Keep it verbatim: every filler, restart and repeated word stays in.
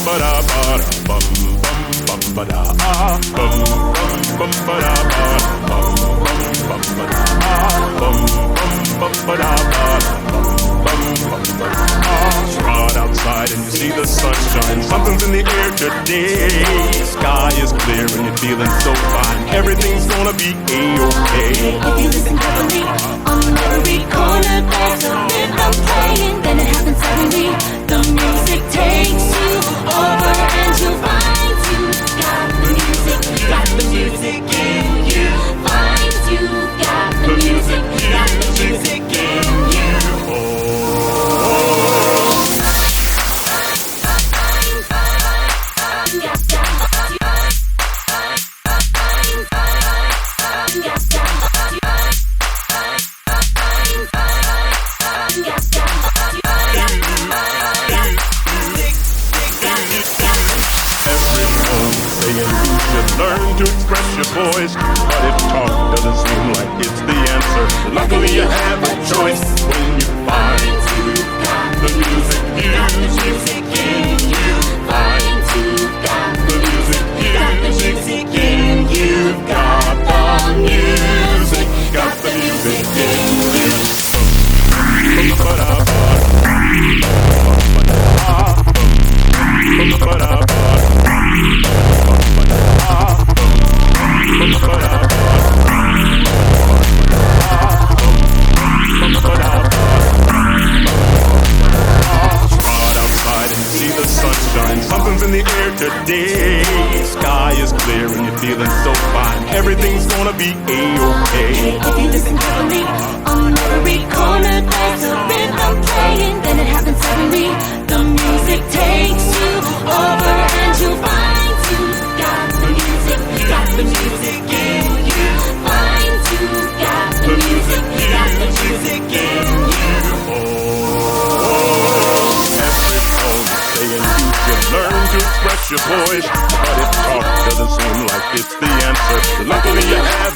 ba da ba bum bum bum ba da bum bum bum ba da ba bum bum bum ba da bum bum bum ba da bum bum bum ba da. Ride outside and you see the sunshine. Something's in the air today. Sky is clear and you're feeling so fine. Everything's gonna be a-okay. If you listen carefully, on every corner there's a rhythm playing. Then it happens suddenly. The music takes you over and you'll find you got the music, got the music in you. Find you got the music, got the music in you. Learn to express your voice, but if talk doesn't seem like it's the answer, luckily you have a choice when you find you got the music, music in you. Find you got the music, music in you. Got the music, got the music in you. Something's in the air today. Sky is clear and you're feeling so fine. Everything's gonna be a-okay. If you listen carefully, on every corner there's a rhythm playing. Then it happens suddenly. The music takes you over and you'll find you got the music, got the music in you. Find you got the music, got the music in you. Learn to express your voice, but if talk doesn't seem like it's the answer, luckily you have